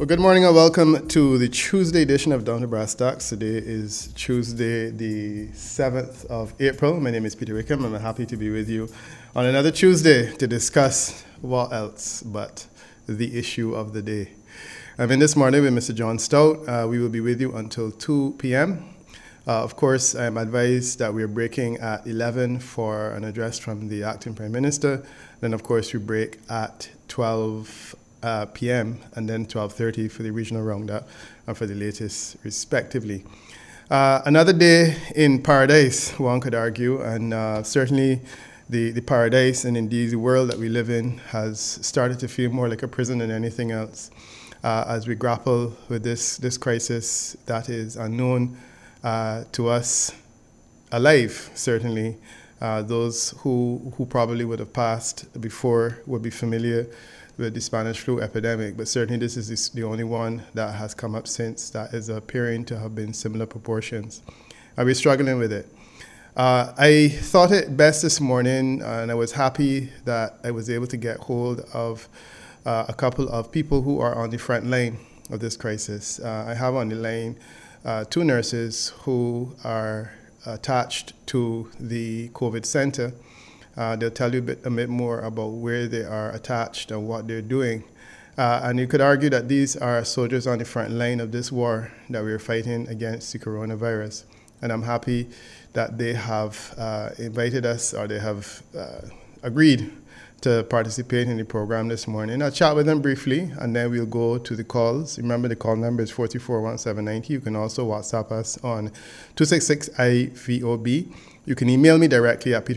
Well, good morning and welcome to the Tuesday edition of Down to Brass Tacks. Today is Tuesday, the 7th of April. My name is Peter Wickham, and I'm happy to be with you on another Tuesday to discuss what else but the issue of the day. I'm in this morning with Mr. John Stout. We will be with you until 2 p.m. Of course, I'm advised that we're breaking at 11 for an address from the acting Prime Minister. Then, of course, we break at 12 p.m. and then 12:30 for the regional roundup and for the latest, respectively. Another day in paradise, one could argue, and certainly the paradise and indeed the world that we live in has started to feel more like a prison than anything else as we grapple with this crisis that is unknown to us alive, certainly. Those who probably would have passed before would be familiar with the Spanish flu epidemic, but certainly this is the only one that has come up since that is appearing to have been similar proportions. And we're struggling with it. I thought it best this morning, and I was happy that I was able to get hold of a couple of people who are on the front line of this crisis. I have on the line two nurses who are attached to the COVID center. They'll tell you a bit more about where they are attached and what they're doing. And you could argue that these are soldiers on the front line of this war that we're fighting against the coronavirus. And I'm happy that they have invited us, or they have agreed to participate in the program this morning. I'll chat with them briefly, and then we'll go to the calls. Remember, the call number is 424-1790. You can also WhatsApp us on 266-IVOB. You can email me directly at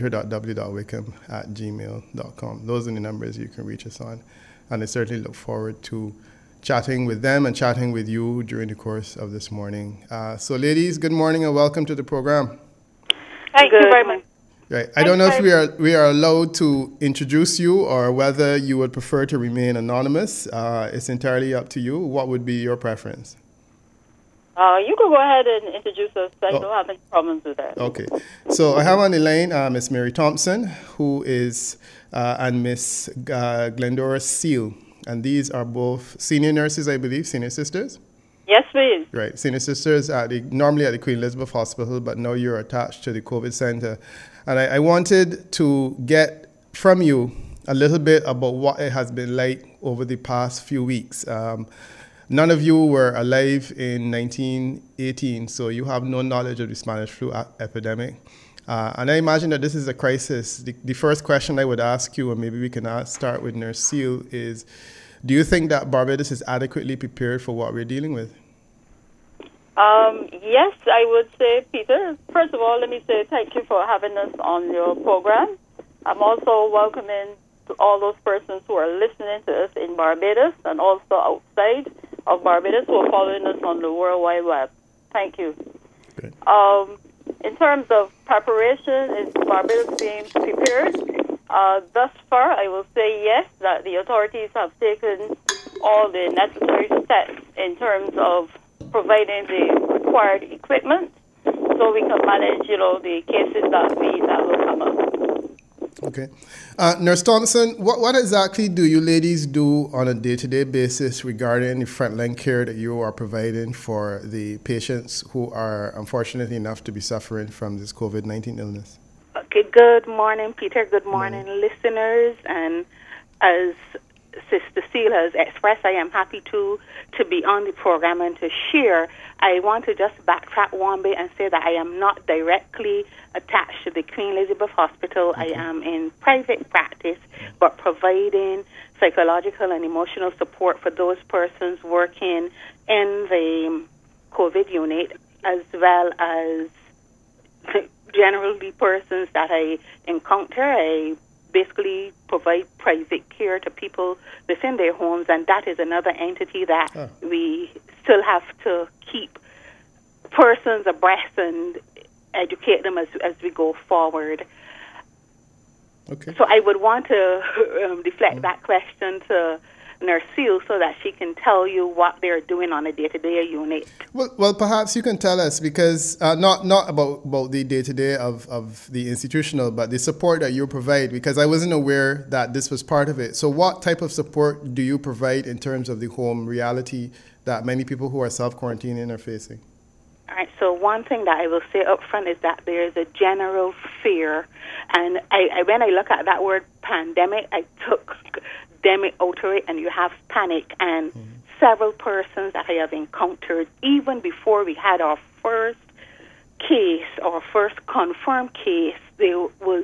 peter.w.wickham@gmail.com. Those are the numbers you can reach us on. And I certainly look forward to chatting with them and chatting with you during the course of this morning. So, ladies, good morning and welcome to the program. Thank you very much. Right. I don't know if we are allowed to introduce you or whether you would prefer to remain anonymous. It's entirely up to you. What would be your preference? You can go ahead and introduce us. I don't have any problems with that. Okay. So I have on the line Miss Mary Thompson, who is, and Miss Glendora Seal. And these are both senior nurses, I believe, senior sisters? Yes, please. Right. Senior sisters normally at the Queen Elizabeth Hospital, but now you're attached to the COVID center. And I wanted to get from you a little bit about what it has been like over the past few weeks. None of you were alive in 1918, so you have no knowledge of the Spanish flu epidemic. And I imagine that this is a crisis. The first question I would ask you, and maybe we can start with Nurse Seal, is do you think that Barbados is adequately prepared for what we're dealing with? Yes, I would say, Peter. First of all, let me say thank you for having us on your program. I'm also welcoming to all those persons who are listening to us in Barbados and also outside of Barbados who are following us on the World Wide Web. Thank you. Good. In terms of preparation, is Barbados being prepared? Thus far, I will say yes, that the authorities have taken all the necessary steps in terms of providing the required equipment so we can manage, the cases that will come up. Okay. Nurse Thompson, what exactly do you ladies do on a day-to-day basis regarding the frontline care that you are providing for the patients who are unfortunate enough to be suffering from this COVID-19 illness? Okay, good morning, Peter. Good morning, listeners. And as Sister Seal has expressed, I am happy to be on the program and to share. I want to just backtrack one bit and say that I am not directly attached to the Queen Elizabeth Hospital. Okay. I am in private practice, but providing psychological and emotional support for those persons working in the COVID unit, as well as generally persons that I encounter. I basically provide private care to people within their homes, and that is another entity that we still have to keep persons abreast and educate them as we go forward. Okay. So I would want to deflect that question to Nurse Seal so that she can tell you what they're doing on a day-to-day unit. Well, perhaps you can tell us, because not about the day-to-day of the institutional, but the support that you provide, because I wasn't aware that this was part of it. So what type of support do you provide in terms of the home reality that many people who are self-quarantining are facing? All right, so one thing that I will say up front is that there is a general fear. And when I look at that word pandemic, I took demic out of it, and you have panic. And several persons that I have encountered, even before we had our first case, our first confirmed case, there was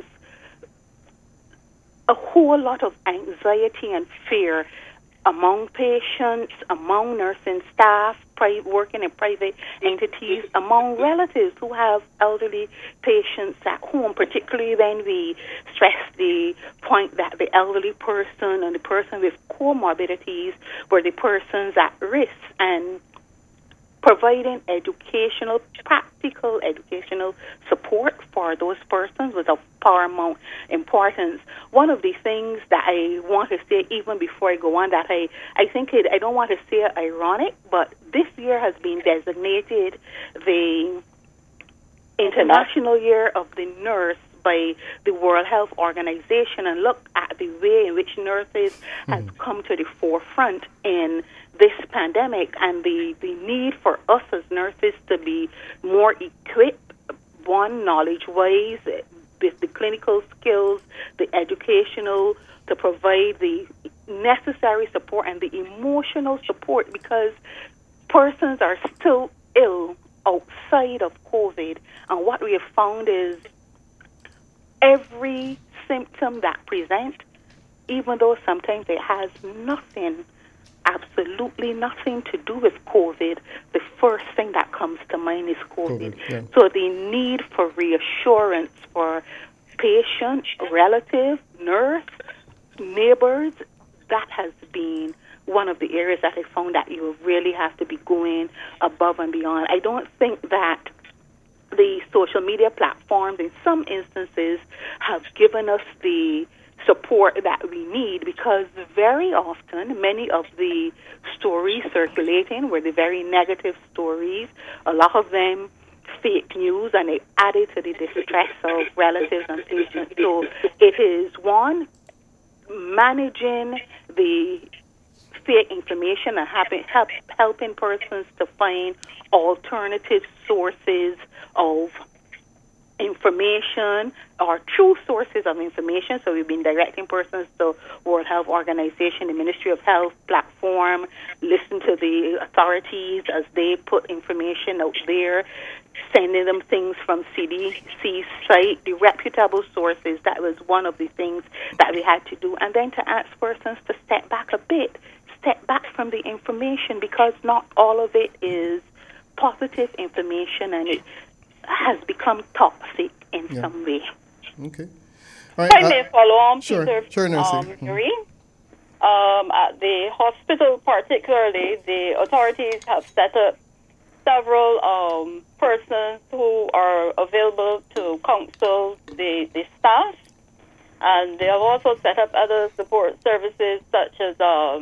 a whole lot of anxiety and fear among patients, among nursing staff, working in private entities, among relatives who have elderly patients at home, particularly when we stress the point that the elderly person and the person with comorbidities were the persons at risk, and providing practical educational support for those persons was of paramount importance. One of the things that I want to say, even before I go on, that I don't want to say it ironic, but this year has been designated the International Year of the Nurse by the World Health Organization, and look at the way in which nurses has come to the forefront in this pandemic, and the need for us as nurses to be more equipped, one, knowledge-wise, with the clinical skills, the educational, to provide the necessary support and the emotional support, because persons are still ill outside of COVID, and what we have found is every symptom that presents, even though sometimes it has nothing, absolutely nothing to do with COVID, the first thing that comes to mind is COVID. Yeah. So the need for reassurance for patient, relative, nurse, neighbors, that has been one of the areas that I found that you really have to be going above and beyond. I don't think that the social media platforms in some instances have given us the support that we need, because very often many of the stories circulating were the very negative stories, a lot of them fake news, and it added to the distress of relatives and patients. So it is, one, managing the fake information and helping persons to find alternative sources of information or true sources of information. So we've been directing persons to World Health Organization, the Ministry of Health platform, listen to the authorities as they put information out there, sending them things from CDC site, the reputable sources. That was one of the things that we had to do. And then to ask persons to step back a bit, step back from the information, because not all of it is positive information, and it has become toxic in some way. Okay. All right. If I may follow on, sure, Peter, sure, Nancy. Marie. At the hospital particularly, the authorities have set up several persons who are available to counsel the staff, and they have also set up other support services such as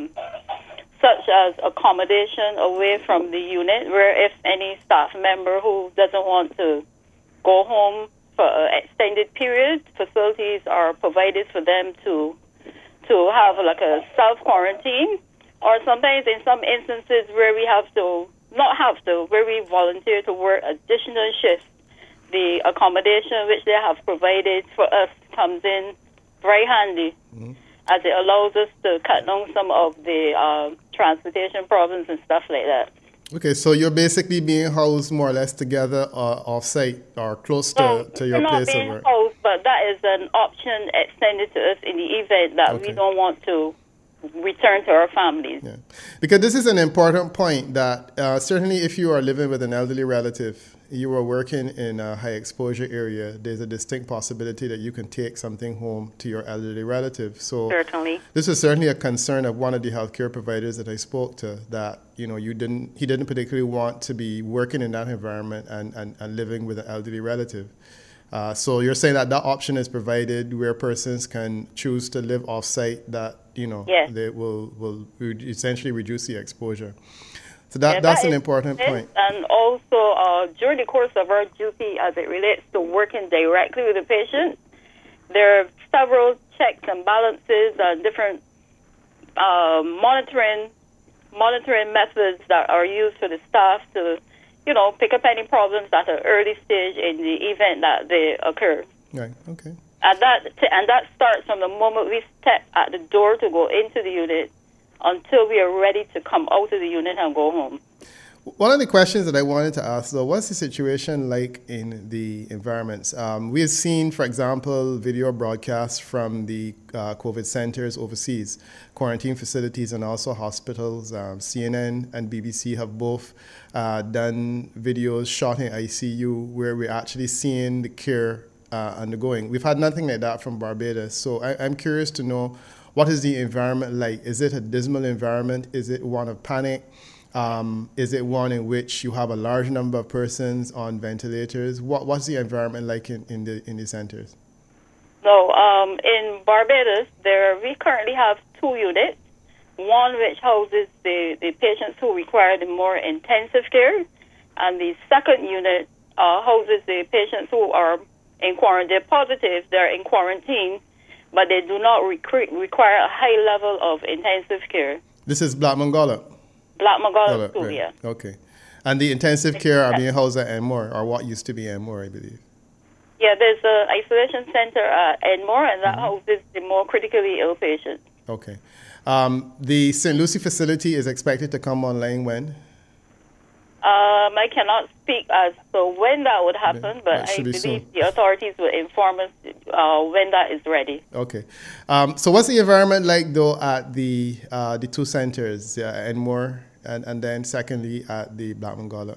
accommodation away from the unit, where if any staff member who doesn't want to go home for an extended period, facilities are provided for them to have like a self-quarantine, or sometimes in some instances where where we volunteer to work additional shifts, the accommodation which they have provided for us comes in very handy, as it allows us to cut down some of the transportation problems and stuff like that. Okay, so you're basically being housed more or less together off-site or close to your place of work. Not being housed, but that is an option extended to us in the event that we don't want to return to our families. Yeah. Because this is an important point that certainly if you are living with an elderly relative, you are working in a high exposure area, there's a distinct possibility that you can take something home to your elderly relative. So Certainly. This is certainly a concern of one of the healthcare providers that I spoke to, that he didn't particularly want to be working in that environment and living with an elderly relative. So you're saying that option is provided where persons can choose to live off-site, that, Yes. they will essentially reduce the exposure. So that's an important point. And also, during the course of our duty as it relates to working directly with the patient, there are several checks and balances and different monitoring methods that are used for the staff to, pick up any problems at an early stage in the event that they occur. Right. Okay. And that starts from the moment we step at the door to go into the unit until we are ready to come out of the unit and go home. One of the questions that I wanted to ask, though, what's the situation like in the environments? We have seen, for example, video broadcasts from the COVID centers overseas, quarantine facilities, and also hospitals. CNN and BBC have both done videos shot in ICU where we're actually seeing the care undergoing. We've had nothing like that from Barbados. So I'm curious to know, what is the environment like? Is it a dismal environment? Is it one of panic? Is it one in which you have a large number of persons on ventilators? What's the environment like in the centers? No, in Barbados, we currently have 2 units. One which houses the patients who require the more intensive care, and the second unit houses the patients who are in quarantine. They're positive, they're in quarantine, but they do not require a high level of intensive care. This is Black Mongola? Black Mongola School, right. yeah. Okay. And the intensive care are being housed at Enmore, or what used to be Enmore, I believe. Yeah, there's an isolation center at Enmore, and that houses the more critically ill patients. Okay. The St. Lucie facility is expected to come online when? I cannot speak as to when that would happen, but I believe the authorities will inform us when that is ready. Okay. So what's the environment like, though, at the 2 centers, Enmore and then secondly at the Black Mongola?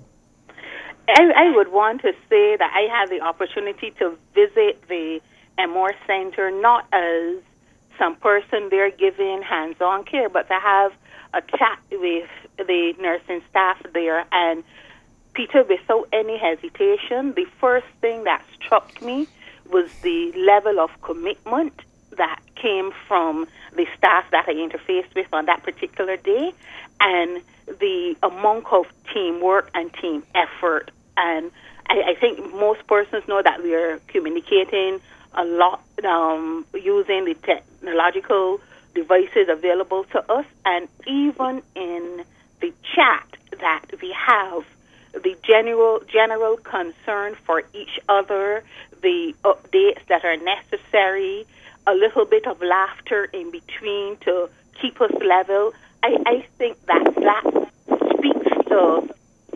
I would want to say that I had the opportunity to visit the Enmore Center not as some person there giving hands-on care, but to have a chat with the nursing staff there. And Peter, without any hesitation, the first thing that struck me was the level of commitment that came from the staff that I interfaced with on that particular day, and the amount of teamwork and team effort. And I think most persons know that we are communicating a lot using the technological devices available to us, and even in the chat that we have, the general concern for each other, the updates that are necessary, a little bit of laughter in between to keep us level. I think that speaks to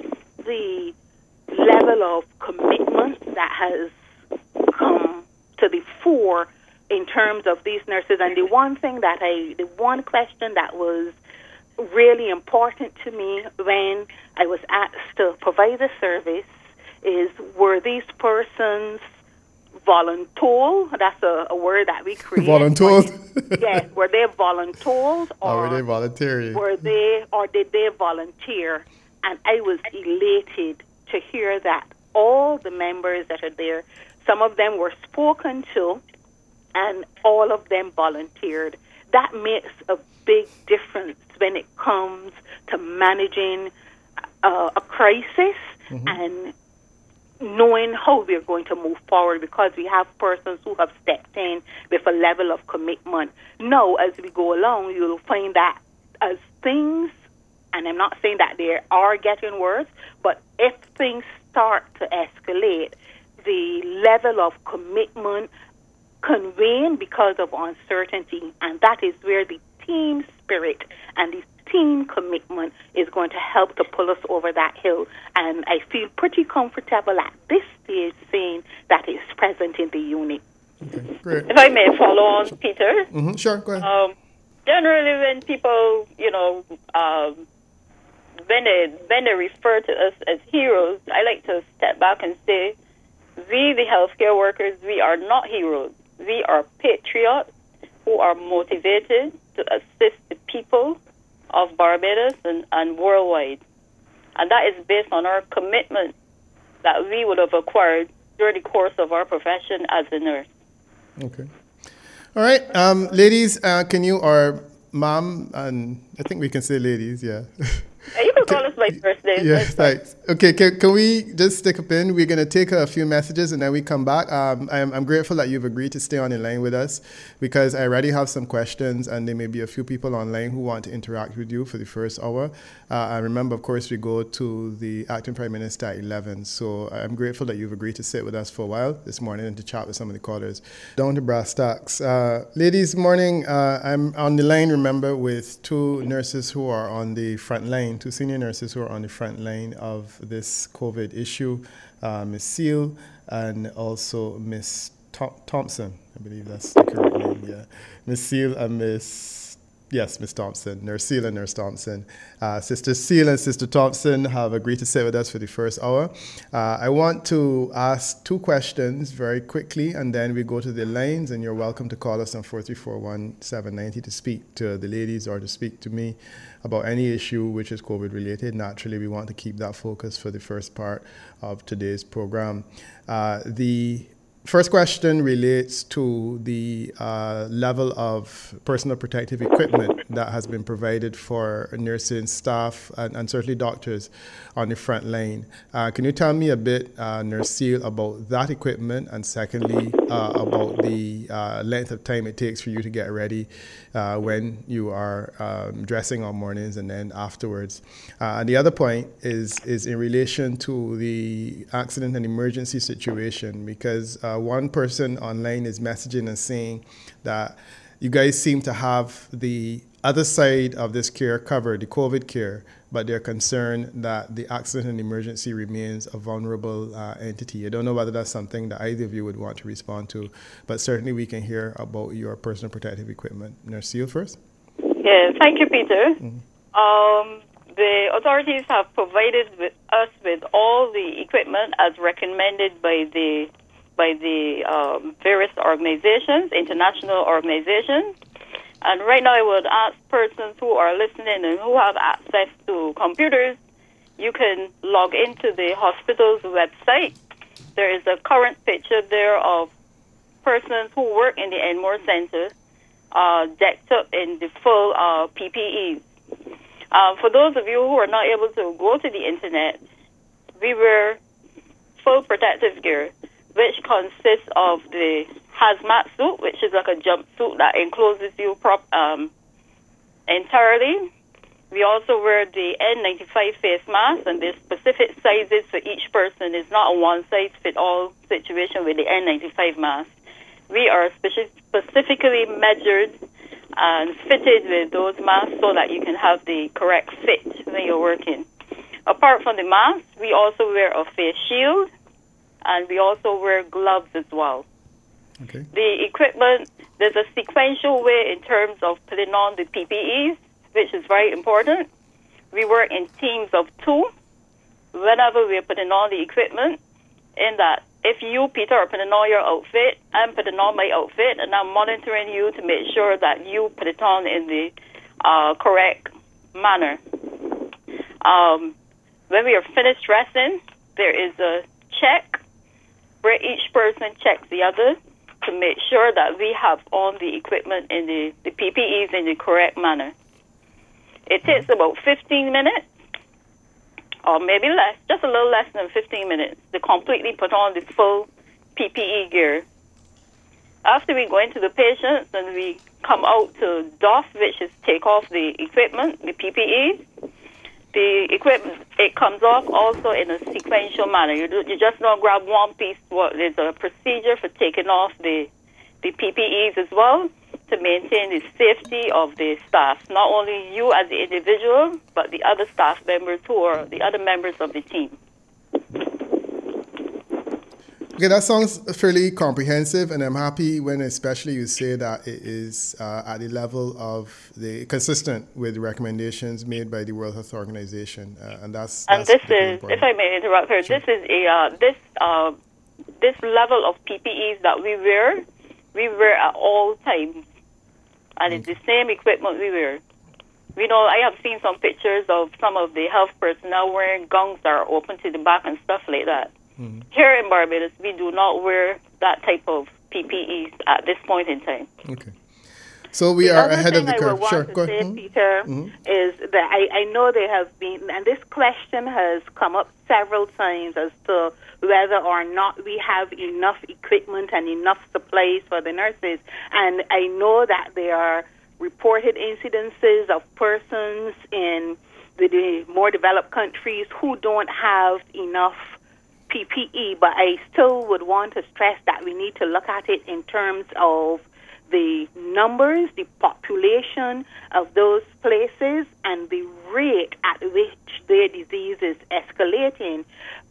the level of commitment that has come to the fore in terms of these nurses. And the one question that was really important to me when I was asked to provide the service is, were these persons voluntold? That's a word that we created. Voluntold? Yes. Were they voluntold? Or were they voluntary? Did they volunteer? And I was elated to hear that all the members that are there, some of them were spoken to, and all of them volunteered. That makes a big difference when it comes to managing a crisis and knowing how we're going to move forward, because we have persons who have stepped in with a level of commitment. Now, as we go along, you'll find that as things, and I'm not saying that they are getting worse, but if things start to escalate, the level of commitment can wane because of uncertainty, and that is where the team spirit and the team commitment is going to help to pull us over that hill. And I feel pretty comfortable at this stage saying that it's present in the unit. Okay, great. If I may follow on, Peter. Sure, go ahead. Generally, when people, when they refer to us as heroes, I like to step back and say, we, the healthcare workers, we are not heroes. We are patriots who are motivated to assist the people of Barbados and worldwide. And that is based on our commitment that we would have acquired during the course of our profession as a nurse. Okay. All right. Ladies, can you, or ma'am, and I think we can say ladies, yeah. You can call us by first name. Yeah, thanks. Okay, can we just stick a pin? We're going to take a few messages and then we come back. I'm grateful that you've agreed to stay on the line with us because I already have some questions and there may be a few people online who want to interact with you for the first hour. I remember, of course, we go to the Acting Prime Minister at 11. So I'm grateful that you've agreed to sit with us for a while this morning and to chat with some of the callers. Down to brass tacks. Ladies, morning. I'm on the line, remember, with two nurses who are on the front line, two senior nurses who are on the front line of this COVID issue, Ms. Seal and also Ms. Thompson. I believe that's the correct name, yeah. Ms. Seal and Ms. Thompson, Nurse Seal and Nurse Thompson. Sister Seal and Sister Thompson have agreed to sit with us for the first hour. I want to ask two questions very quickly, and then we go to the lines, and you're welcome to call us on 434-1790 to speak to the ladies or to speak to me about any issue which is COVID related. Naturally, we want to keep that focus for the first part of today's program. The first question relates to the level of personal protective equipment that has been provided for nursing staff and certainly doctors on the front line. Can you tell me a bit, Nurse Seal, about that equipment, and secondly, about the length of time it takes for you to get ready when you are dressing on mornings and then afterwards? And the other point is in relation to the accident and emergency situation, because one person online is messaging and saying that you guys seem to have the other side of this care covered, the COVID care, but they're concerned that the accident and emergency remains a vulnerable entity. I don't know whether that's something that either of you would want to respond to, but certainly we can hear about your personal protective equipment. Nurse Seal first. Yes, thank you, Peter. Mm-hmm. The authorities have provided us with all the equipment as recommended by the various organizations, international organizations. And right now I would ask persons who are listening and who have access to computers, you can log into the hospital's website. There is a current picture there of persons who work in the Enmore Center decked up in the full PPEs. For those of you who are not able to go to the internet, we wear full protective gear, which consists of the hazmat suit, which is like a jumpsuit that encloses you entirely. We also wear the N95 face mask, and there's specific sizes for each person. It's not a one-size-fits-all situation with the N95 mask. We are specifically measured and fitted with those masks so that you can have the correct fit when you're working. Apart from the mask, we also wear a face shield, and we also wear gloves as well. Okay. The equipment, there's a sequential way in terms of putting on the PPEs, which is very important. We work in teams of two whenever we're putting on the equipment, in that if you, Peter, are putting on your outfit, I'm putting on my outfit, and I'm monitoring you to make sure that you put it on in the correct manner. When we are finished dressing, there is a check where each person checks the other to make sure that we have on the equipment in the PPEs in the correct manner. It takes about 15 minutes, or maybe less, just a little less than 15 minutes, to completely put on the full PPE gear. After we go into the patients and we come out to doff, which is take off the equipment, the PPE, the equipment, it comes off also in a sequential manner. You just don't grab one piece. There's a procedure for taking off the PPEs as well to maintain the safety of the staff. Not only you as the individual, but the other staff members who are the other members of the team. Okay, that sounds fairly comprehensive, and I'm happy when especially you say that it is at the level of consistent with the recommendations made by the World Health Organization, and that's this is, important. If I may interrupt here, sure. This is this level of PPEs that we wear at all times, and it's the same equipment we wear. You know, I have seen some pictures of some of the health personnel wearing gowns that are open to the back and stuff like that. Here in Barbados, we do not wear that type of PPEs at this point in time. Okay. So we are ahead of the curve. Sure, go ahead. Peter, is that I know there have been, and this question has come up several times as to whether or not we have enough equipment and enough supplies for the nurses. And I know that there are reported incidences of persons in the more developed countries who don't have enough PPE, but I still would want to stress that we need to look at it in terms of the numbers, the population of those places, and the rate at which their disease is escalating.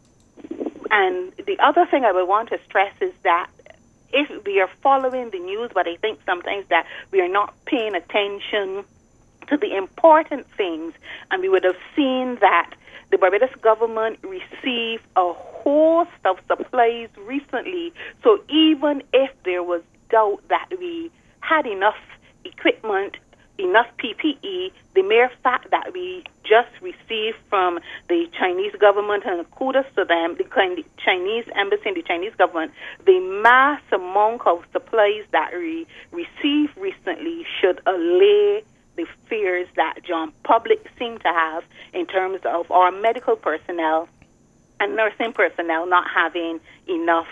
And the other thing I would want to stress is that if we are following the news, but I think sometimes that we are not paying attention to the important things, and we would have seen that the Barbados government received a host of supplies recently. So even if there was doubt that we had enough equipment, enough PPE, the mere fact that we just received from the Chinese government, and kudos to them, the Chinese embassy and the Chinese government, the mass amount of supplies that we received recently should allay the fears that John public seem to have in terms of our medical personnel and nursing personnel not having enough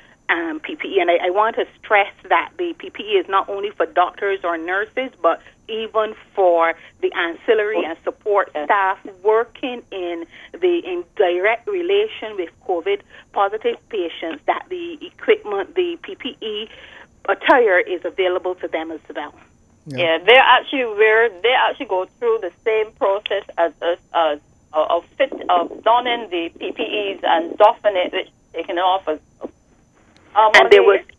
PPE. And I want to stress that the PPE is not only for doctors or nurses, but even for the ancillary and support staff working in direct relation with COVID-positive patients, that the equipment, the PPE attire is available to them as well. Yeah, they actually go through the same process as us of donning the PPEs and doffing it, which taken off as. And there was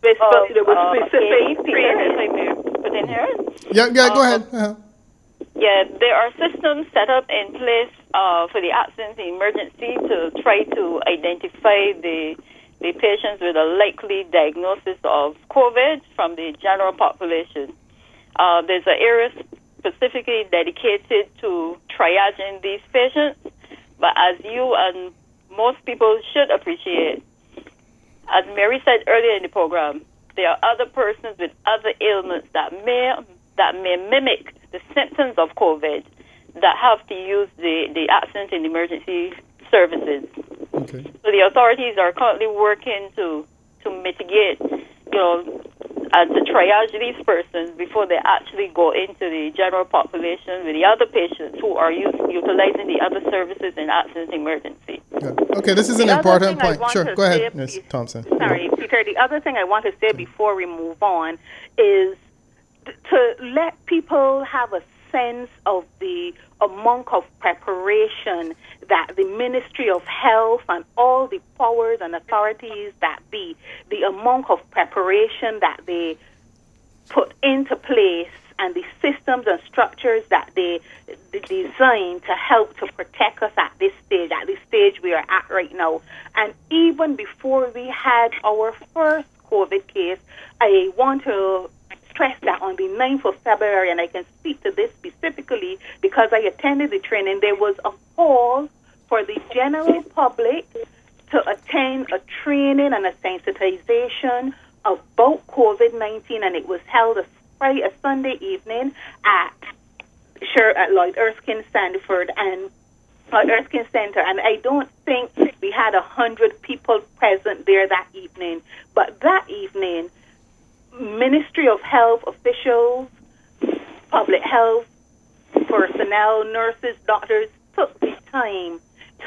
specific put in here. Yeah, go ahead. Uh-huh. Yeah, there are systems set up in place for the accident and emergency to try to identify the patients with a likely diagnosis of COVID from the general population. There's an area specifically dedicated to triaging these patients, but as you and most people should appreciate, as Mary said earlier in the program, there are other persons with other ailments that may mimic the symptoms of COVID that have to use the accident and emergency services. Okay. So the authorities are currently working to mitigate, and to triage these persons before they actually go into the general population with the other patients who are utilizing the other services in accident emergency. Yeah. Okay, this is an important point. Sure, go ahead, Ms. Thompson. Sorry, Peter. The other thing I want to say before we move on is to let people have a sense of the amount of preparation that the Ministry of Health and all the powers and authorities that be, the amount of preparation that they put into place and the systems and structures that they design to help to protect us at the stage we are at right now. And even before we had our first COVID case, I want to stress that on the 9th of February, and I can speak to this specifically because I attended the training, there was a call for the general public to attend a training and a sensitization about COVID-19, and it was held a Sunday evening at Lloyd Erskine Sanford and Erskine Center, and I don't think we had 100 people present there that evening, but that evening, Ministry of Health officials, public health personnel, nurses, doctors took the time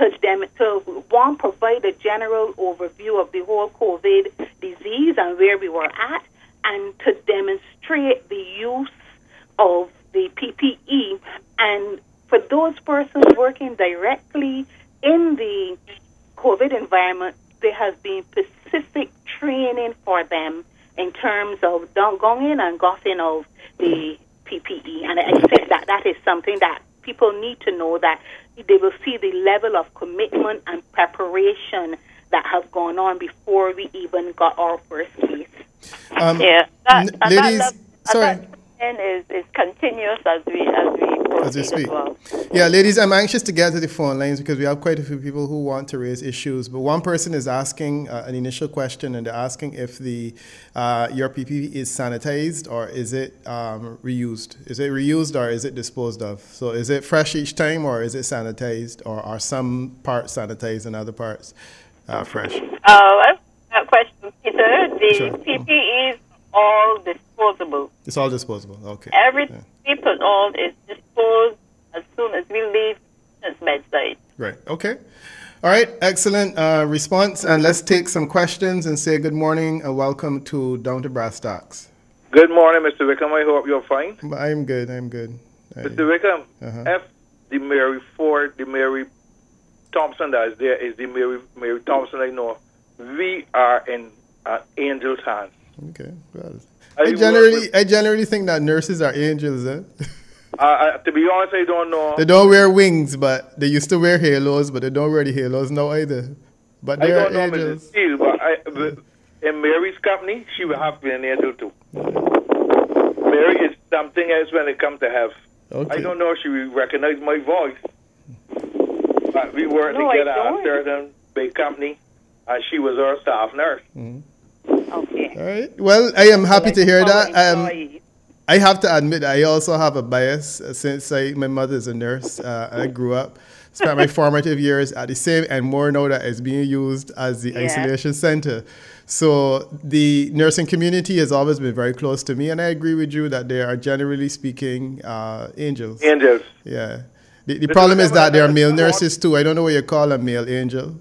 to provide a general overview of the whole COVID disease and where we were at, and to demonstrate the use of the PPE. And for those persons working directly in the COVID environment, there has been specific training for them in terms of going in and goffing of the PPE. And I think that is something that people need to know, that they will see the level of commitment and preparation that have gone on before we even got our first case. Ladies, sorry. That is continuous as we proceed. as we speak. as well. Yeah, ladies, I'm anxious to get to the phone lines because we have quite a few people who want to raise issues. But one person is asking an initial question, and they're asking if your PPE is sanitized or is it reused? Is it reused or is it disposed of? So is it fresh each time or is it sanitized, or are some parts sanitized and other parts fresh? I have a question, Peter. The Sure. PPE is all disposable. It's all disposable. Okay. Everything we put on is disposed as soon as we leave his bedside. Right. Okay. All right. Excellent response. And let's take some questions and say good morning and welcome to Down to Brass Tacks. Good morning, Mr. Wickham. I hope you're fine. I'm good. Mr. Wickham, if the Mary Thompson that is there is the Mary Thompson I know, we are in angel's hands. Okay. Well, I generally think that nurses are angels. To be honest, I don't know. They don't wear wings, but they used to wear halos, but they don't wear the halos now either. But they are I don't know, angels. Mrs. Steele, but in Mary's company, she will have to be an angel too. Mary is something else when it comes to health. Okay. I don't know if she will recognize my voice, but we worked together at a certain big company, and she was our staff nurse. Okay. All right. Well, I am happy to hear that. I have to admit, I also have a bias since my mother is a nurse. I grew up, spent my formative years at the same, and more now that it's being used as the isolation center. So the nursing community has always been very close to me, and I agree with you that they are, generally speaking, angels. Angels. Yeah. The problem is that there are male nurses too. I don't know what you call a male angel.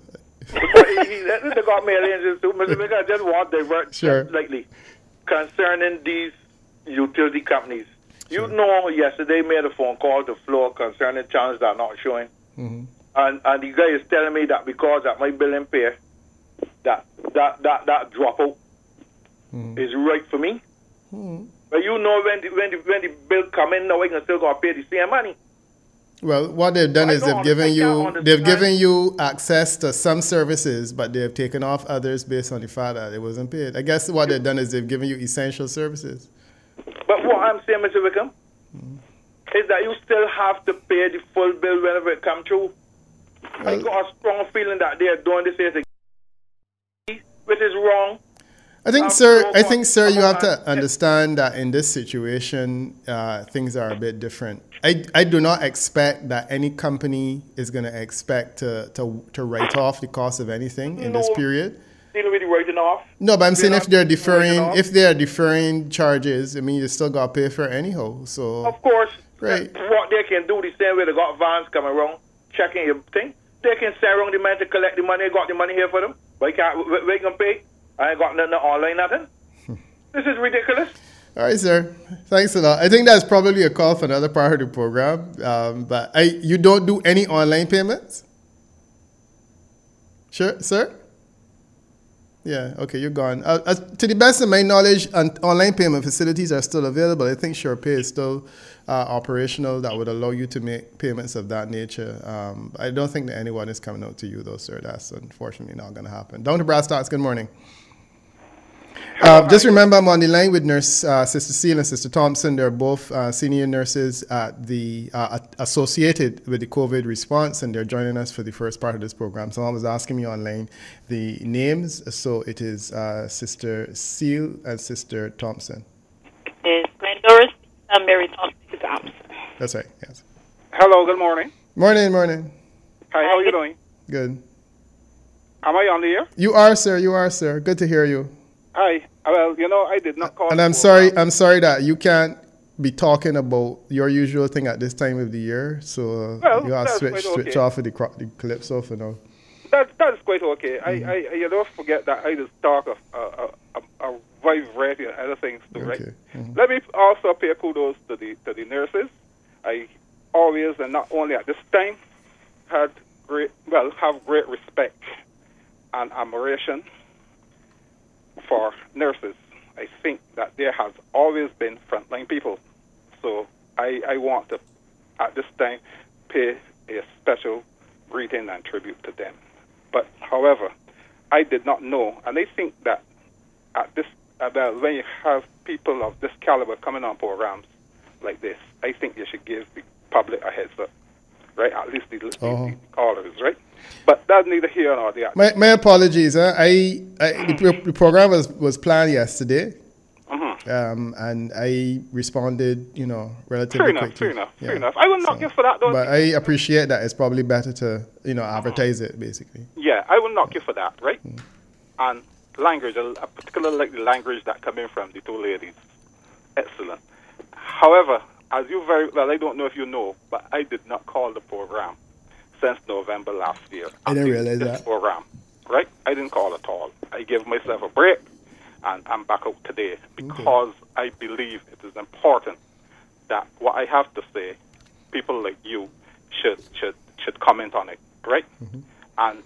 They got male angels too. Mr. Vick, I just want to work slightly concerning these utility companies. You know, yesterday made a phone call to Floor concerning channels that are not showing. And the guy is telling me that because of my billing pay, that dropout is right for me. But you know, when the bill come in, now I can still got to pay the same money. Well, what they've done is they've given you access to some services, but they've taken off others based on the fact that it wasn't paid. I guess what they've done is they've given you essential services. But what I'm saying, Mr. Wickham, is that you still have to pay the full bill whenever it comes through. I got a strong feeling that they are doing this as a which is wrong. I think, sir, you have to understand that in this situation, things are a bit different. I do not expect that any company is going to expect to write off the cost of anything in this period. Writing off. No, but I'm saying if they're deferring charges, I mean, you still got to pay for it anyhow. So of course, right. What they can do the same way they got vans coming around checking your thing. They can send around the man to collect the money. Got the money here for them. Why can pay? I ain't got nothing online, nothing. This is ridiculous. All right, sir. Thanks a lot. I think that's probably a call for another part of the program. But you don't do any online payments? Sure, sir? Yeah, okay, you're gone. To the best of my knowledge, online payment facilities are still available. I think SurePay is still operational that would allow you to make payments of that nature. I don't think that anyone is coming out to you, though, sir. That's unfortunately not going to happen. Down to Brass Tacks, good morning. Just remember, I'm on the line with Nurse Sister Seal and Sister Thompson. They're both senior nurses at the associated with the COVID response, and they're joining us for the first part of this program. Someone was asking me online the names, so it is Sister Seal and Sister Thompson. It's Glendora and Mary Thompson. That's right, yes. Hello, good morning. Morning. Hi, how are you doing? Good. Am I on the air? You are, sir. Good to hear you. Hi. Well, I did not call. And I'm sorry that you can't be talking about your usual thing at this time of the year. So you have to switch off of the calypso for now. That's quite okay. I don't forget that I just talk of a wide variety of other things too, right? Mm-hmm. Let me also pay kudos to the nurses. I always, and not only at this time, have great respect and admiration for nurses. I think that there has always been frontline people. So I want to, at this time, pay a special greeting and tribute to them. But, however, I did not know, and I think that when you have people of this caliber coming on programs like this, I think you should give public a heads up, right? At least the callers, right? But that's neither here nor there. My apologies. The program was planned yesterday, and I responded, relatively quickly. Fair enough. I will knock you for that, though. But I appreciate that. It's probably better to, advertise it, basically. Yeah, I will knock you for that, right? And language, particularly like the language that came in from the two ladies, excellent. However, as you very well, I don't know if you know, but I did not call the program since November last year. I didn't realize that. Program, right? I didn't call at all. I gave myself a break, and I'm back out today because I believe it is important that what I have to say, people like you should comment on it, right? And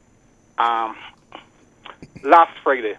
last Friday,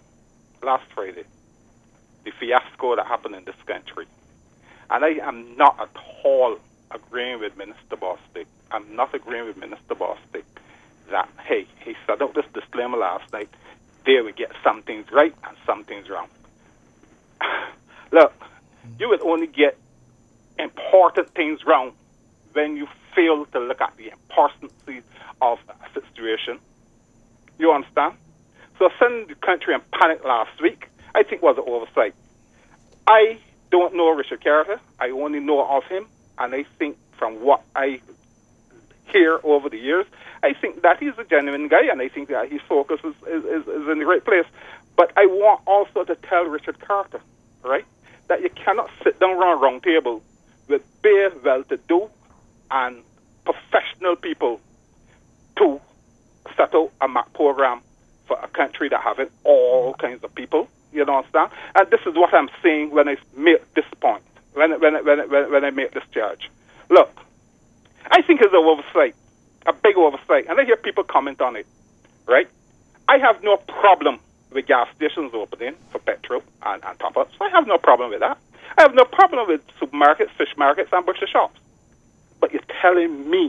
the fiasco that happened in this country, and I am not at all agreeing with Minister Bostic. I'm not agreeing with Minister Bostic that, hey, he set out this disclaimer last night, there we get some things right and some things wrong. Look, you will only get important things wrong when you fail to look at the importance of a situation. You understand? So sending the country in panic last week, I think was an oversight. I don't know Richard Carter. I only know of him, and I think from what I hear over the years, I think that he's a genuine guy, and I think that his focus is in the right place. But I want also to tell Richard Carter, right, that you cannot sit down around a round table with bare, well-to-do and professional people to set out a MAC program for a country that having all kinds of people. You understand? And this is what I'm saying when I make this point, when I make this charge. Look, I think it's an oversight, a big oversight, and I hear people comment on it, right? I have no problem with gas stations opening for petrol and top-ups. I have no problem with that. I have no problem with supermarkets, fish markets, and butcher shops. But you're telling me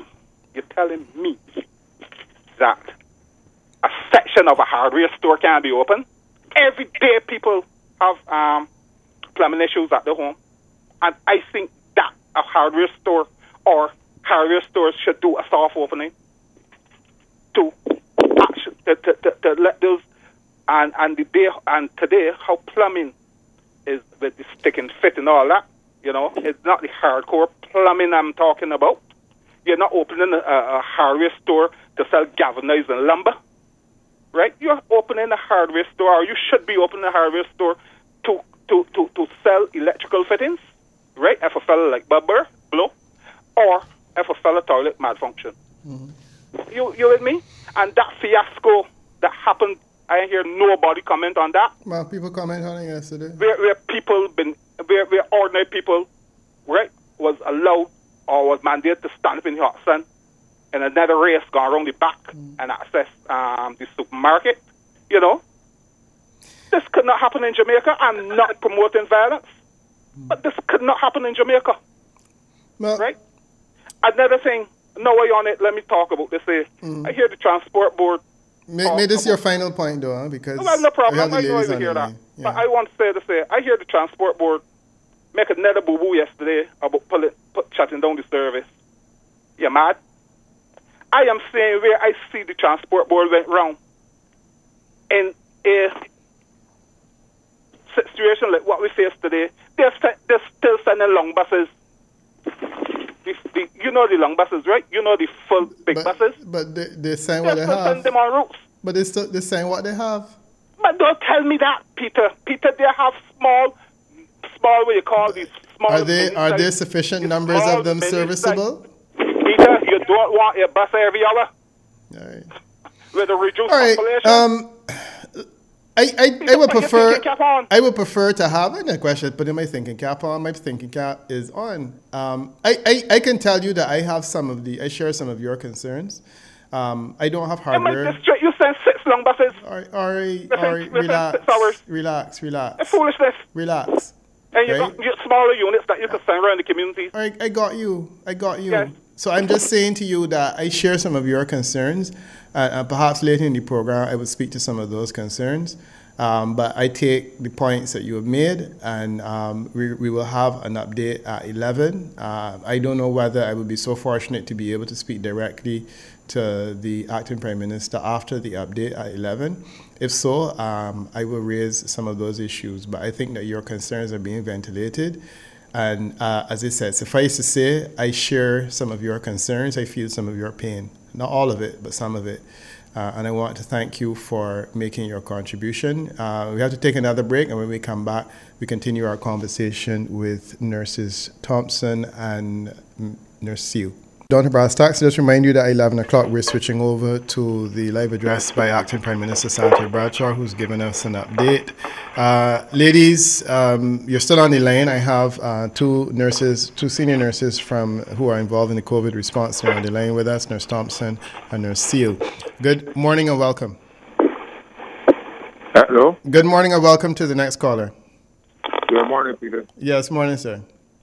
that a section of a hardware store can be open? Every day people have plumbing issues at their home. And I think that a hardware store or hardware stores should do a soft opening to let those and today how plumbing is with the stick and fit and all that. It's not the hardcore plumbing I'm talking about. You're not opening a hardware store to sell galvanized and lumber, right? You're opening a hardware store, or you should be opening a hardware store to sell electrical fittings, right? If a fella like Bubber, blow, or if a fella toilet malfunction. You with me? And that fiasco that happened, I didn't hear nobody comment on that. Well, people comment on it yesterday. Where ordinary people, right, was allowed or was mandated to stand up in the hot sun in another race going around the back and access the supermarket. This could not happen in Jamaica. I'm not promoting violence, but this could not happen in Jamaica. Well, right? Another thing, no way on it, let me talk about this here. I hear the transport board. May this your final point, though, huh? Because well, no problem. I know you hear that. Yeah. But I want to say, I hear the transport board make another boo-boo yesterday about shutting down the service. You mad? I am saying where I see the transport board went wrong. In a situation like what we face today, they're still sending long buses. You know the long buses, right? You know the full big buses. But they're saying what they have. Send them on routes. But they're saying what they have. But don't tell me that, Peter. Peter, they have small, what you call these small. Are there sufficient numbers of them serviceable? Peter, you don't want a bus every hour. All right. With a reduced population. I would prefer to have a question, putting my thinking cap on. My thinking cap is on. I can tell you that I share some of your concerns. I don't have hardware. You send 6 long buses. All right, relax. It's foolishness. Relax. And you got smaller units that you can send around the communities. All right, I got you. Yes. So I'm just saying to you that I share some of your concerns, and perhaps later in the program I will speak to some of those concerns. But I take the points that you have made, and we will have an update at 11. I don't know whether I will be so fortunate to be able to speak directly to the acting Prime Minister after the update at 11. If so, I will raise some of those issues. But I think that your concerns are being ventilated. And as I said, suffice to say, I share some of your concerns. I feel some of your pain. Not all of it, but some of it. And I want to thank you for making your contribution. We have to take another break, and when we come back, we continue our conversation with Nurses Thompson and Nurse Seal. Dr. Brass Tacks, just remind you that at 11 o'clock we're switching over to the live address by Acting Prime Minister Santee Bradshaw, who's given us an update. Ladies, you're still on the line. I have two senior nurses who are involved in the COVID response. They're on the line with us, Nurse Thompson and Nurse Seal. Good morning and welcome. Hello. Good morning and welcome to the next caller. Good morning, Peter. Yes, morning, sir.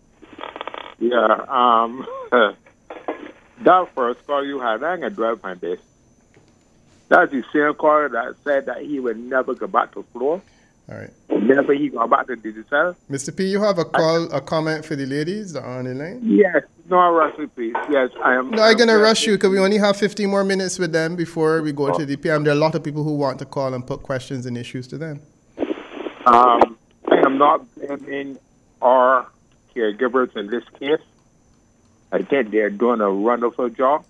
Yeah, that first call you had, I can dwell on this. That's the same caller that said that he would never go back to floor. All right. Never he go back to digital. Mr. P, you have a comment for the ladies that are on the line? Yes. No rush, please. Yes, I am. No, I'm going to rush you because we only have 15 more minutes with them before we go to the PM. There are a lot of people who want to call and put questions and issues to them. I am not blaming our caregivers in this case. I think they're doing a wonderful job.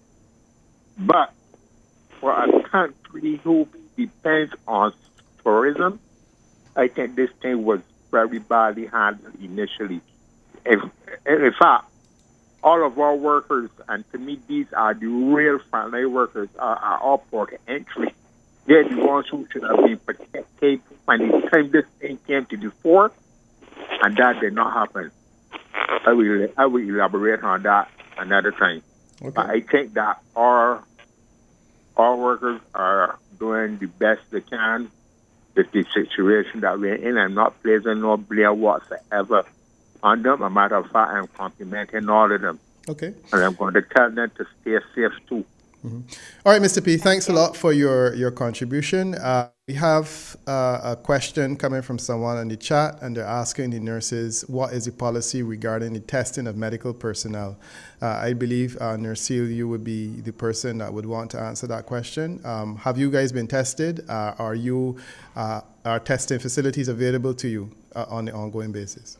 But for a country who depends on tourism, I think this thing was very badly handled initially. In fact, all of our workers, and to me these are the real frontline workers, are all port of entry. They're the ones who should have been protected when the time this thing came to the fore, and that did not happen. I will elaborate on that another time. Okay. But I think that our workers are doing the best they can with the situation that we're in. I'm not placing no blame whatsoever on them. As a matter of fact, I'm complimenting all of them. Okay. And I'm going to tell them to stay safe too. Mm-hmm. All right, Mr. P, thanks a lot for your contribution. We have a question coming from someone in the chat, and they're asking the nurses, what is the policy regarding the testing of medical personnel? I believe, Nurse Seal, you would be the person that would want to answer that question. Have you guys been tested? Are testing facilities available to you on an ongoing basis?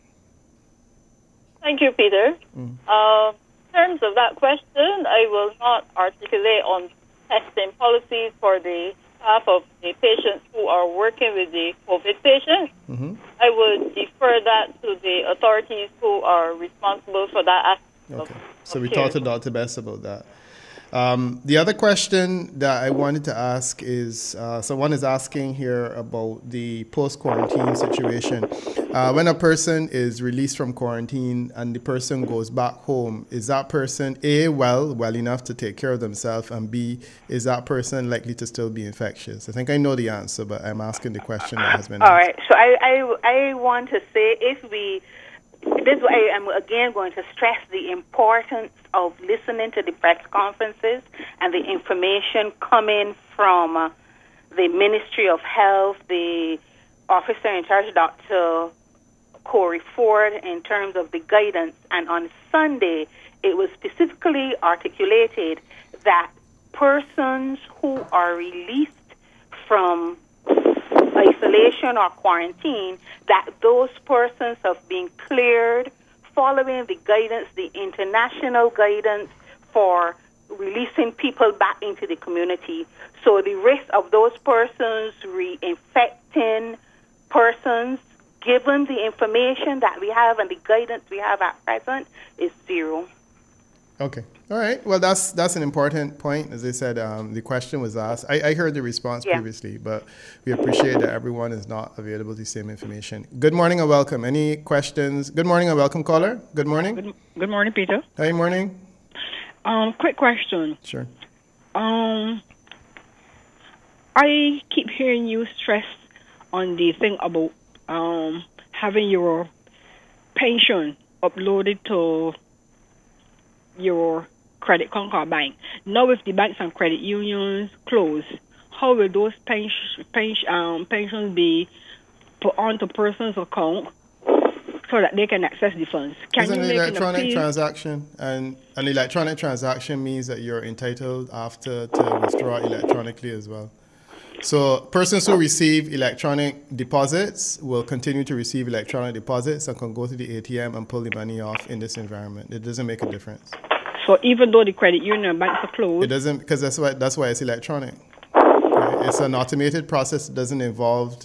Thank you, Peter. In terms of that question, I will not articulate on testing policies for the staff of the patients who are working with the COVID patients. Mm-hmm. I would defer that to the authorities who are responsible for that aspect. Okay. So we talked to Dr. Best about that. The other question that I wanted to ask is, someone is asking here about the post-quarantine situation. When a person is released from quarantine and the person goes back home, is that person A, well enough to take care of themselves, and B, is that person likely to still be infectious? I think I know the answer, but I'm asking the question that has been asked. All right. So I want to say this way, I am again going to stress the importance of listening to the press conferences and the information coming from the Ministry of Health, the officer in charge, Dr. Corey Ford, in terms of the guidance. And on Sunday, it was specifically articulated that persons who are released from isolation or quarantine, that those persons have been cleared following the guidance, the international guidance for releasing people back into the community. So the risk of those persons reinfecting persons, given the information that we have and the guidance we have at present, is zero. Okay. All right. Well, that's an important point. As I said, the question was asked. I heard the response previously, but we appreciate that everyone is not available to the same information. Good morning and welcome. Any questions? Good morning and welcome, caller. Good morning. Good morning, Peter. Hi, morning. Quick question. Sure. I keep hearing you stress on the thing about having your pension uploaded to your Credit Concord Bank. Now, if the banks and credit unions close, how will those pensions be put onto person's account so that they can access the funds? It's an electronic transaction, and an electronic transaction means that you're entitled after to withdraw electronically as well. So persons who receive electronic deposits will continue to receive electronic deposits and can go to the ATM and pull the money off in this environment. It doesn't make a difference. So even though the credit union banks are closed, it doesn't, because that's why it's electronic. Right? It's an automated process. It doesn't involve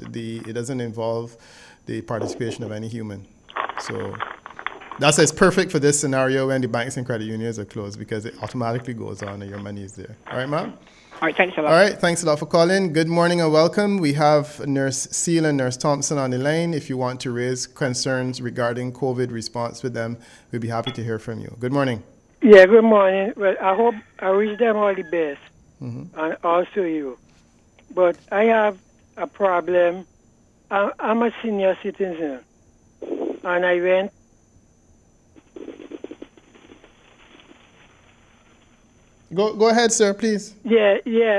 the participation of any human. So it's perfect for this scenario when the banks and credit unions are closed, because it automatically goes on and your money is there. All right, ma'am? All right, thanks a lot. All right, thanks a lot for calling. Good morning and welcome. We have Nurse Seal and Nurse Thompson on the line. If you want to raise concerns regarding COVID response with them, we'd be happy to hear from you. Good morning. Yeah, good morning. Well, I hope I wish them all the best, and also you. But I have a problem. I'm a senior citizen, and I went. Go ahead, sir, please. Yeah.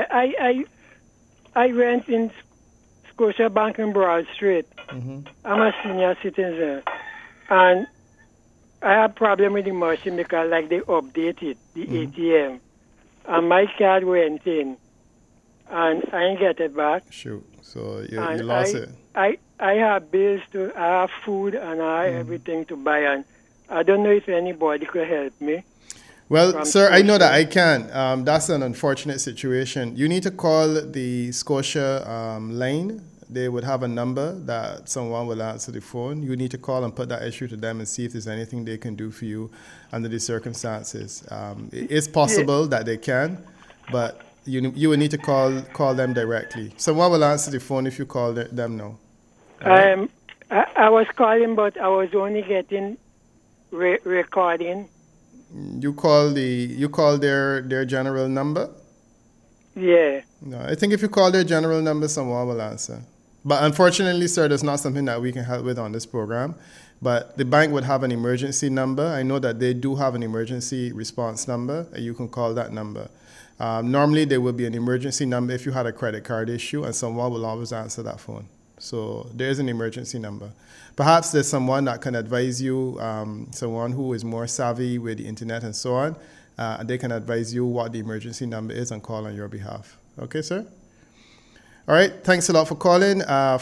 I went in Scotia Bank in Broad Street. I'm a senior citizen, and I have problem with the machine because like they updated the ATM, and my card went in, and I didn't get it back. Shoot, so you lost it. I have bills to, I have food, and I have everything to buy, and I don't know if anybody could help me. Well, sir, I know that I can. That's an unfortunate situation. You need to call the Scotia line. They would have a number that someone will answer the phone. You need to call and put that issue to them and see if there's anything they can do for you under the circumstances. It's possible that they can, but you would need to call them directly. Someone will answer the phone if you call them now. Right? I was calling, but I was only getting recording. You call their general number? Yeah. No, I think if you call their general number, someone will answer. But unfortunately, sir, that's not something that we can help with on this program. But the bank would have an emergency number. I know that they do have an emergency response number, and you can call that number. Normally, there will be an emergency number if you had a credit card issue, and someone will always answer that phone. So there's an emergency number. Perhaps there's someone that can advise you, someone who is more savvy with the internet and so on. They can advise you what the emergency number is and call on your behalf. Okay, sir? All right, thanks a lot for calling.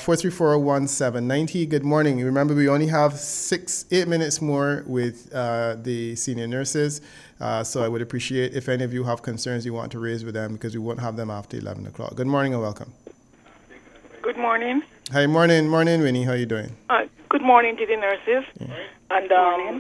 434-1790. Good morning. Remember, we only have 8 minutes more with the senior nurses. So I would appreciate if any of you have concerns you want to raise with them, because we won't have them after 11 o'clock. Good morning and welcome. Good morning. Hi, morning, Winnie. How are you doing? Good morning to the nurses. Yeah. And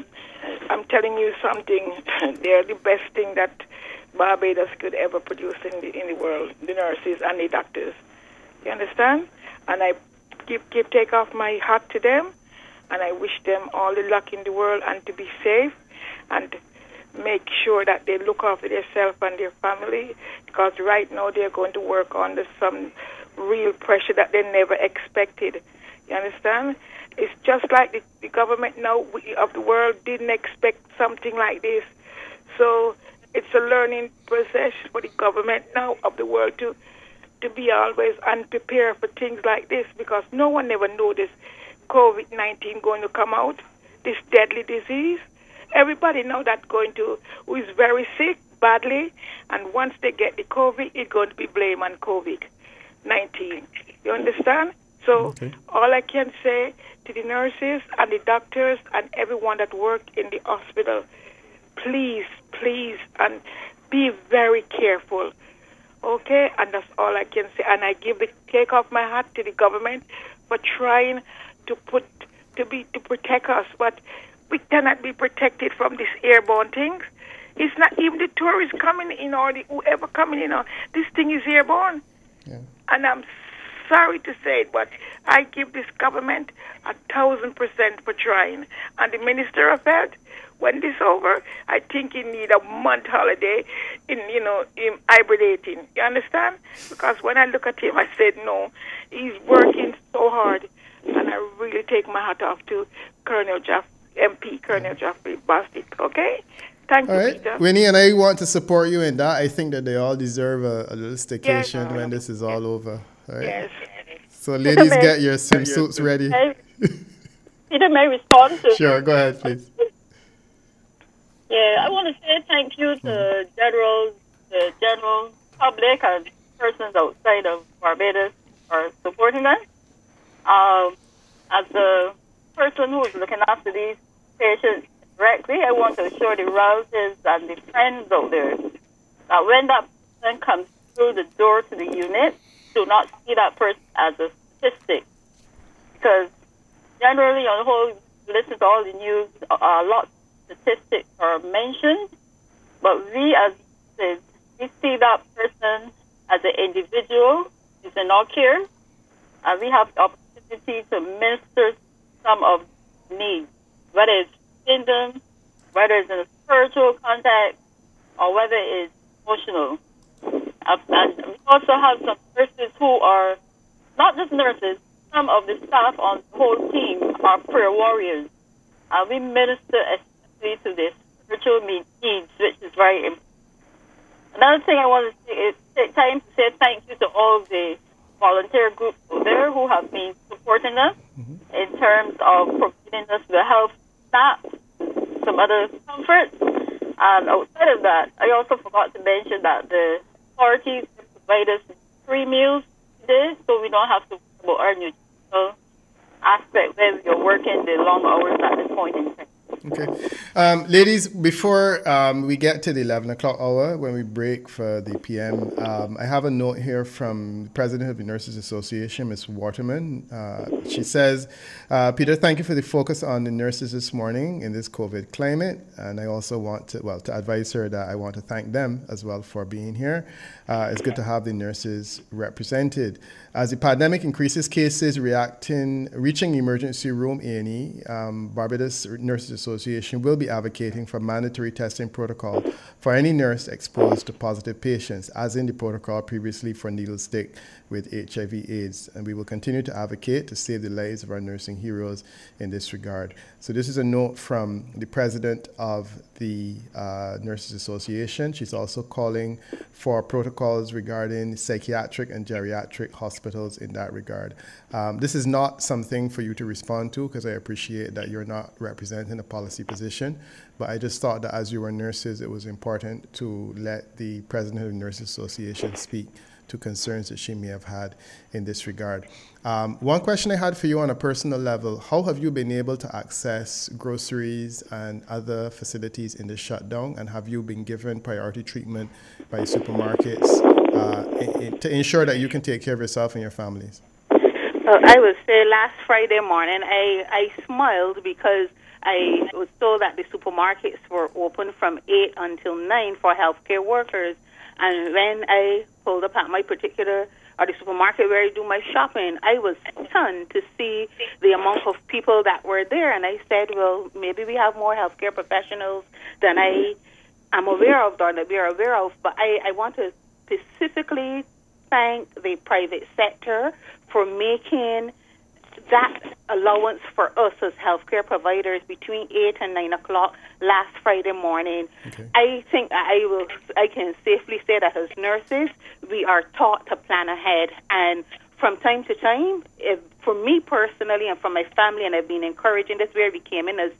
I'm telling you something. They're the best thing that Barbados could ever produce in the world, the nurses and the doctors. You understand? And I take off my hat to them, and I wish them all the luck in the world and to be safe and make sure that they look after themselves and their family, because right now they're going to work under some real pressure that they never expected. You understand? It's just like the government now of the world didn't expect something like this. So it's a learning process for the government now of the world to be always unprepared for things like this, because no one ever knew this COVID-19 going to come out, this deadly disease. Everybody know that who is very sick badly, and once they get the COVID, it's going to be blamed on COVID-19. You understand? So all I can say to the nurses and the doctors and everyone that work in the hospital, please, and be very careful. Okay? And that's all I can say. And I take off my hat to the government for trying to protect us, but we cannot be protected from these airborne things. It's not even the tourists coming in or whoever coming in. This thing is airborne. Yeah. And I'm sorry to say it, but I give this government 1,000% for trying. And the Minister of Health, when this over, I think he need a month holiday in hibernating. You understand? Because when I look at him, I said, no, he's working so hard. And I really take my hat off to MP Colonel Geoffrey Bostic, okay? Thank All you, right, Peter. Winnie, and I want to support you in that. I think that they all deserve a little staycation Yes. when this is all over. All right? Yes. So, ladies, get your swimsuits ready. Peter, may I respond to? Sure, go ahead, please. Yeah, I want to say thank you to the general public and persons outside of Barbados for supporting us. As a person who is looking after these patients directly, I want to assure the relatives and the friends out there that when that person comes through the door to the unit, do not see that person as a statistic. Because generally, on the whole, you listen to all the news, lots of statistics are mentioned, but we as nurses, we see that person as an individual, is in our care, and we have the opportunity to minister some of the needs, whether it's in them, whether it's in a spiritual contact, or whether it's emotional. And we also have some nurses who are not just nurses, some of the staff on the whole team are prayer warriors. We minister especially to the spiritual needs, which is very important. Another thing I want to say is take time to say thank you to all the volunteer groups out there who have been supporting us in terms of providing us with health staff, some other comforts. And outside of that, I also forgot to mention that the authorities provide us 3 meals today, so we don't have to worry about our nutritional aspect when we are working the long hours at this point in time. Okay. Ladies, before we get to the 11 o'clock hour, when we break for the PM, I have a note here from the President of the Nurses Association, Ms. Waterman. She says, Peter, thank you for the focus on the nurses this morning in this COVID climate. And I also want to advise her that I want to thank them as well for being here. It's good to have the nurses represented. As the pandemic increases cases reaching emergency room A&E, Barbados Nurses Association will be advocating for mandatory testing protocol for any nurse exposed to positive patients, as in the protocol previously for needle stick with HIV/AIDS. And we will continue to advocate to save the lives of our nursing heroes in this regard. So this is a note from the president of the Nurses Association. She's also calling for protocols regarding psychiatric and geriatric hospitals in that regard. This is not something for you to respond to, because I appreciate that you're not representing a policy position, but I just thought that as you were nurses, it was important to let the president of the Nurses Association speak to concerns that she may have had in this regard. One question I had for you on a personal level: how have you been able to access groceries and other facilities in the shutdown, and have you been given priority treatment by supermarkets to ensure that you can take care of yourself and your families? I would say last Friday morning I smiled because I was told that the supermarkets were open from 8 until 9 for healthcare workers. And when I pulled up at the supermarket where I do my shopping, I was stunned to see the amount of people that were there. And I said, well, maybe we have more healthcare professionals than I am aware of, or that we are aware of. But I want to specifically thank the private sector for making that allowance for us as healthcare providers between 8 and 9 o'clock last Friday morning. Okay. I think I can safely say that as nurses, we are taught to plan ahead. And from time to time, for me personally and for my family, and I've been encouraging this where we came in as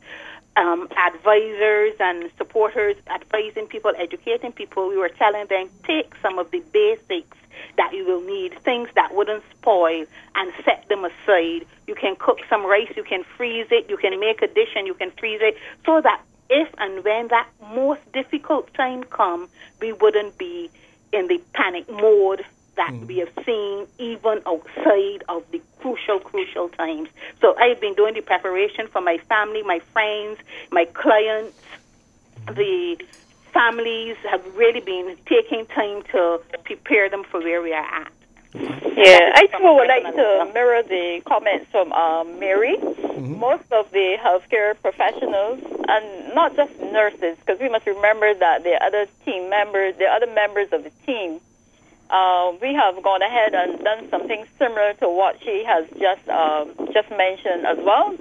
advisors and supporters, advising people, educating people, we were telling them, take some of the basics that you will need, things that wouldn't spoil, and set them aside. You can cook some rice, you can freeze it, you can make a dish and you can freeze it, so that if and when that most difficult time comes, we wouldn't be in the panic mode that we have seen even outside of the crucial times. So I've been doing the preparation for my family, my friends, my clients. The families have really been taking time to prepare them for where we are at. Yeah, I too would like to mirror the comments from Mary. Most of the healthcare professionals, and not just nurses, because we must remember that the other members of the team, we have gone ahead and done something similar to what she has just mentioned as well.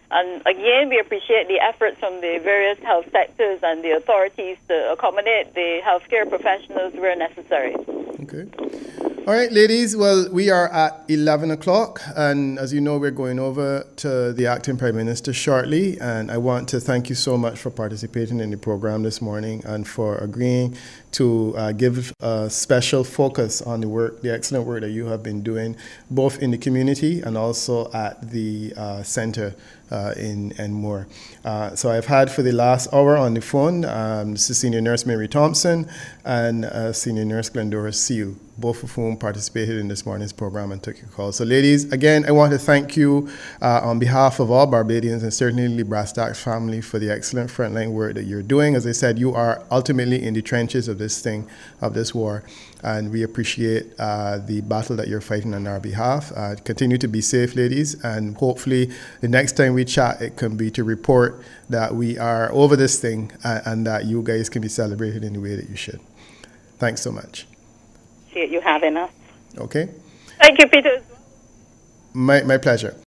And again, we appreciate the efforts from the various health sectors and the authorities to accommodate the healthcare professionals where necessary. Okay. All right, ladies. Well, we are at 11 o'clock, and as you know, we're going over to the Acting Prime Minister shortly, and I want to thank you so much for participating in the program this morning and for agreeing to give a special focus on the excellent work that you have been doing, both in the community and also at the center in Enmore. So I've had for the last hour on the phone Senior Nurse Mary Thompson and Senior Nurse Glendora Seal, both of whom participated in this morning's program and took your call. So ladies, again, I want to thank you on behalf of all Barbadians and certainly the Brass Stocks family for the excellent frontline work that you're doing. As I said, you are ultimately in the trenches of this war, and we appreciate the battle that you're fighting on our behalf. Continue to be safe, ladies, and hopefully the next time we chat, it can be to report that we are over this thing and that you guys can be celebrated in the way that you should. Thanks so much. Appreciate you having us. Okay. Thank you, Peter. My pleasure.